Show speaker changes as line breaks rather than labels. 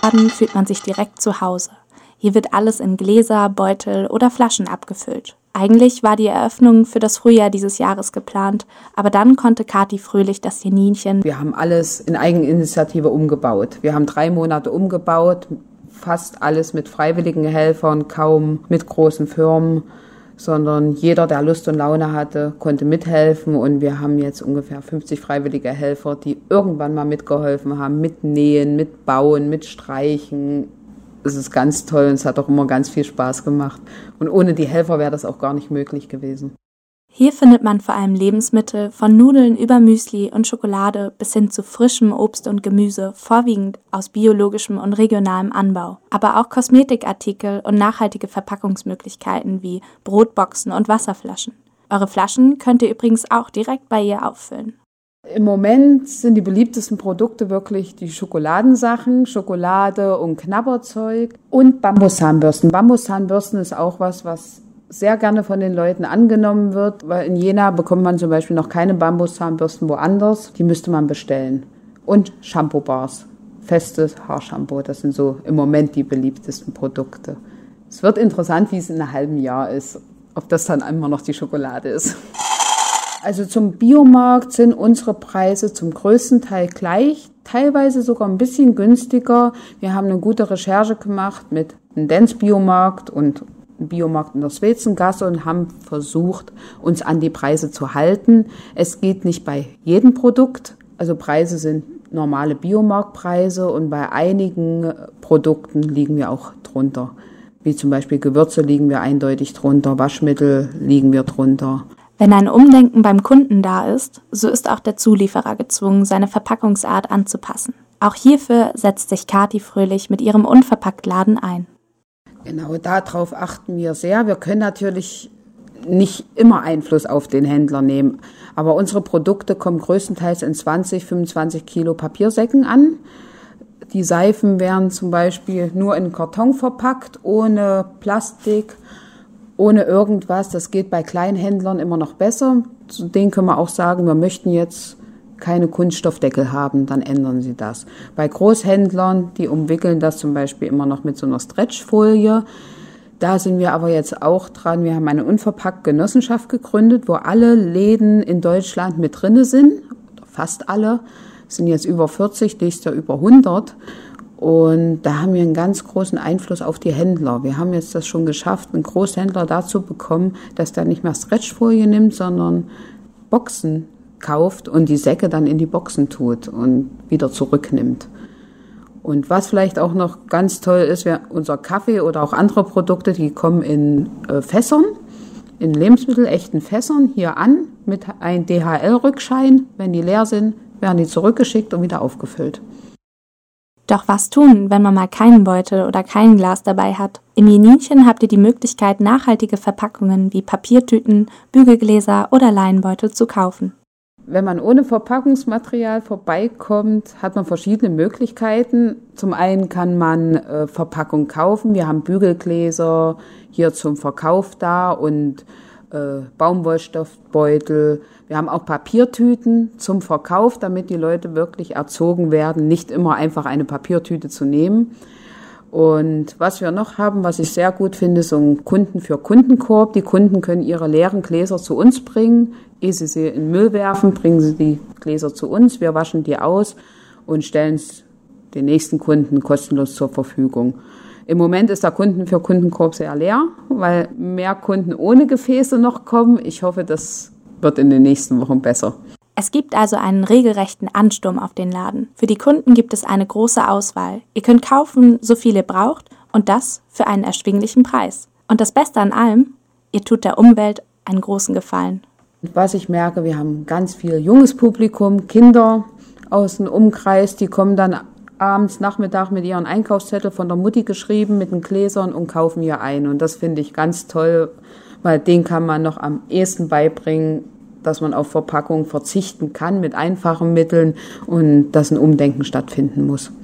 Laden fühlt man sich direkt zu Hause. Hier wird alles in Gläser, Beutel oder Flaschen abgefüllt. Eigentlich war die Eröffnung für das Frühjahr dieses Jahres geplant, aber dann konnte Kathi Fröhlich das Jeninchen.
Wir haben alles in Eigeninitiative umgebaut. Wir haben 3 Monate umgebaut, fast alles mit freiwilligen Helfern, kaum mit großen Firmen, sondern jeder, der Lust und Laune hatte, konnte mithelfen. Und wir haben jetzt ungefähr 50 freiwillige Helfer, die irgendwann mal mitgeholfen haben, mit Nähen, mit Bauen, mit Streichen. Es ist ganz toll und es hat auch immer ganz viel Spaß gemacht. Und ohne die Helfer wäre das auch gar nicht möglich gewesen.
Hier findet man vor allem Lebensmittel, von Nudeln über Müsli und Schokolade bis hin zu frischem Obst und Gemüse, vorwiegend aus biologischem und regionalem Anbau. Aber auch Kosmetikartikel und nachhaltige Verpackungsmöglichkeiten wie Brotboxen und Wasserflaschen. Eure Flaschen könnt ihr übrigens auch direkt bei ihr auffüllen.
Im Moment sind die beliebtesten Produkte wirklich die Schokoladensachen, Schokolade und Knabberzeug und Bambuszahnbürsten. Bambuszahnbürsten ist auch was sehr gerne von den Leuten angenommen wird, weil in Jena bekommt man zum Beispiel noch keine Bambuszahnbürsten woanders. Die müsste man bestellen. Und Shampoo-Bars, festes Haarshampoo, das sind so im Moment die beliebtesten Produkte. Es wird interessant, wie es in einem halben Jahr ist, ob das dann immer noch die Schokolade ist. Also zum Biomarkt sind unsere Preise zum größten Teil gleich, teilweise sogar ein bisschen günstiger. Wir haben eine gute Recherche gemacht mit einem Dance-Biomarkt und einem Biomarkt in der Sweetsengasse und haben versucht, uns an die Preise zu halten. Es geht nicht bei jedem Produkt, also Preise sind normale Biomarktpreise und bei einigen Produkten liegen wir auch drunter. Wie zum Beispiel Gewürze liegen wir eindeutig drunter, Waschmittel liegen wir drunter.
Wenn ein Umdenken beim Kunden da ist, so ist auch der Zulieferer gezwungen, seine Verpackungsart anzupassen. Auch hierfür setzt sich Kathi Fröhlich mit ihrem Unverpacktladen ein.
Genau, darauf achten wir sehr. Wir können natürlich nicht immer Einfluss auf den Händler nehmen, aber unsere Produkte kommen größtenteils in 20, 25 Kilo Papiersäcken an. Die Seifen werden zum Beispiel nur in Karton verpackt, ohne Plastik, ohne irgendwas. Das geht bei Kleinhändlern immer noch besser. Zu denen können wir auch sagen, wir möchten jetzt keine Kunststoffdeckel haben, dann ändern sie das. Bei Großhändlern, die umwickeln das zum Beispiel immer noch mit so einer Stretchfolie. Da sind wir aber jetzt auch dran. Wir haben eine Unverpackt-Genossenschaft gegründet, wo alle Läden in Deutschland mit drinne sind. Fast alle. Es sind jetzt über 40, nächstes Jahr über 100. Und da haben wir einen ganz großen Einfluss auf die Händler. Wir haben jetzt das schon geschafft, einen Großhändler dazu bekommen, dass der nicht mehr Stretchfolie nimmt, sondern Boxen kauft und die Säcke dann in die Boxen tut und wieder zurücknimmt. Und was vielleicht auch noch ganz toll ist, unser Kaffee oder auch andere Produkte, die kommen in Fässern, in lebensmittelechten Fässern hier an mit einem DHL-Rückschein. Wenn die leer sind, werden die zurückgeschickt und wieder aufgefüllt.
Doch was tun, wenn man mal keinen Beutel oder kein Glas dabei hat? Im Jeninchen habt ihr die Möglichkeit, nachhaltige Verpackungen wie Papiertüten, Bügelgläser oder Leinenbeutel zu kaufen.
Wenn man ohne Verpackungsmaterial vorbeikommt, hat man verschiedene Möglichkeiten. Zum einen kann man Verpackung kaufen. Wir haben Bügelgläser hier zum Verkauf da und Baumwollstoffbeutel. Wir haben auch Papiertüten zum Verkauf, damit die Leute wirklich erzogen werden, nicht immer einfach eine Papiertüte zu nehmen. Und was wir noch haben, was ich sehr gut finde, so ein Kunden-für-Kunden-Korb. Die Kunden können ihre leeren Gläser zu uns bringen. Ehe sie in den Müll werfen, bringen sie die Gläser zu uns. Wir waschen die aus und stellen es den nächsten Kunden kostenlos zur Verfügung. Im Moment ist der Kunden-für-Kunden-Korb sehr leer, weil mehr Kunden ohne Gefäße noch kommen. Ich hoffe, das wird in den nächsten Wochen besser.
Es gibt also einen regelrechten Ansturm auf den Laden. Für die Kunden gibt es eine große Auswahl. Ihr könnt kaufen, so viel ihr braucht und das für einen erschwinglichen Preis. Und das Beste an allem, ihr tut der Umwelt einen großen Gefallen.
Was ich merke, wir haben ganz viel junges Publikum, Kinder aus dem Umkreis, die kommen dann abends, Nachmittag mit ihren Einkaufszettel von der Mutti geschrieben, mit den Gläsern und kaufen hier ein. Und das finde ich ganz toll, weil denen kann man noch am ehesten beibringen, dass man auf Verpackung verzichten kann mit einfachen Mitteln und dass ein Umdenken stattfinden muss.